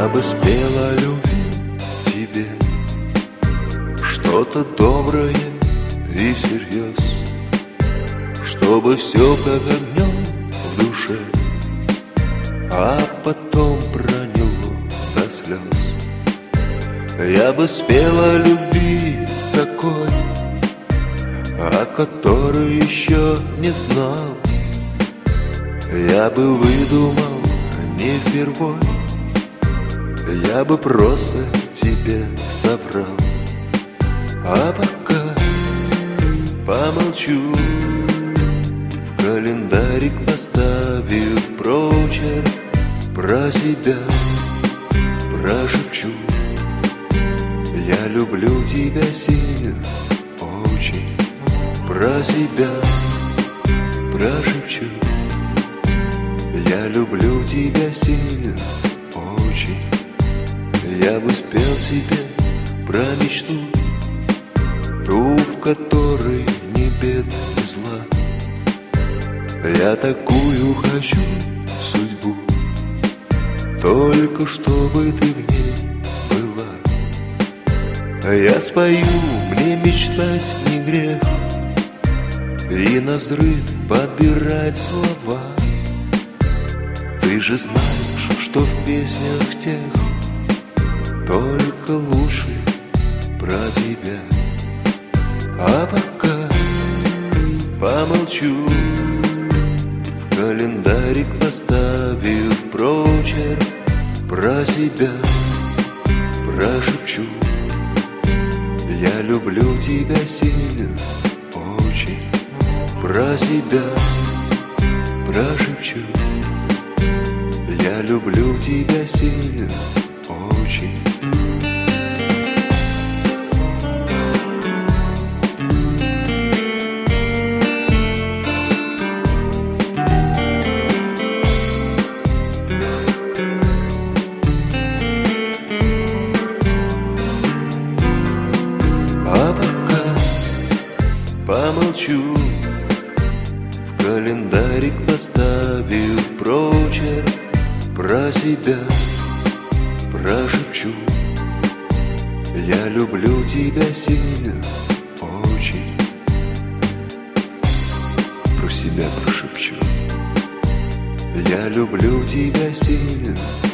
Я бы спел о любви тебе что-то доброе и всерьез, чтобы все как огнем в душе, а потом проняло до слез. Я бы спел о любви такой, о которой еще не знал. Я бы выдумал не впервой, я бы просто тебе соврал. А пока помолчу, в календарик поставив прочерк, про себя прошепчу: я люблю тебя сильно, очень. Про себя прошепчу: я люблю тебя сильно, очень. Я бы спел тебе про мечту, ту, в которой ни бед, ни зла. Я такую хочу судьбу, только чтобы ты в ней была. Я спою, мне мечтать не грех, и навзрыд подбирать слова. Ты же знаешь, что в песнях тех только лучше про тебя. А пока помолчу, в календарик поставив прочерк, про себя прошепчу: я люблю тебя сильно, очень. Про себя прошепчу: я люблю тебя сильно, очень. А пока помолчу, в календарик поставив прочерк, про себя прошепчу: я люблю тебя сильно, очень. Про себя прошепчу: я люблю тебя сильно,